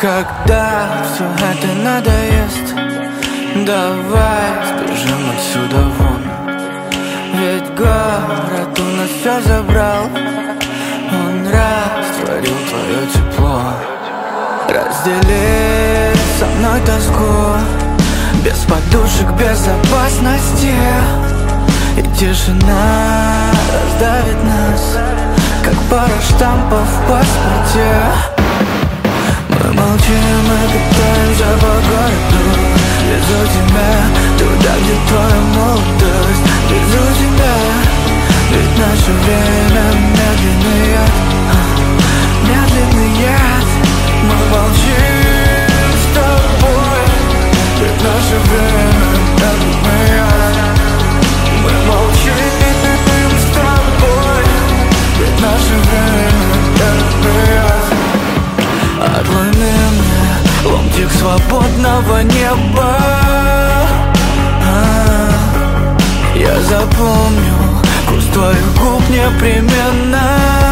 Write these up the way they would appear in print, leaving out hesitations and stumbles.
Когда все это надоест, давай сбежим отсюда вон. Ведь город у нас все забрал, он растворил твое тепло. Раздели со мной тоску, без подушек безопасности. И тишина раздавит нас, как пара штампов в паспорте. Мы молчим и катаемся по городу. Везу тебя туда, где твоя молодость. Везу тебя, ведь наше время медленный яд. Медленный яд. Мы молчим с тобой, ведь наше время медленный яд. Мы молчим с тобой, ведь наше время медленный яд. Отломи мне ломтик свободного неба. Я запомню вкус твоих губ непременно.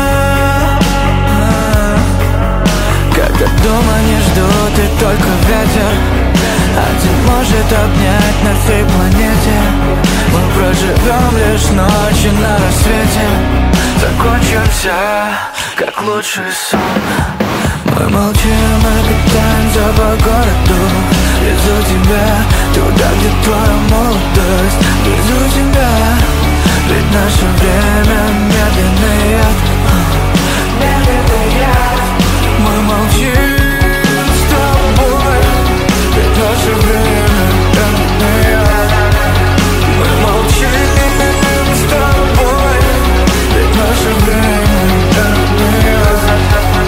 Когда дома не ждут и только ветер один может обнять на всей планете. Мы проживем лишь ночи на рассвете, закончимся, как лучший сон. Мы молчим и катаемся по городу. Везу тебя туда, где твоя молодость. Везу тебя, ведь наше время медленный яд. Медленный яд. Мы молчим с тобой, ведь наше время медленный яд. Мы молчим с тобой, ведь наше время медленный яд.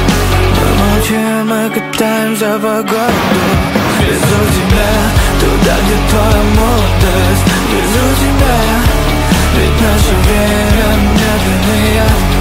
Мы катаемся по городу. Везу тебя туда, где твоя молодость. Везу тебя, ведь наше время медленный яд.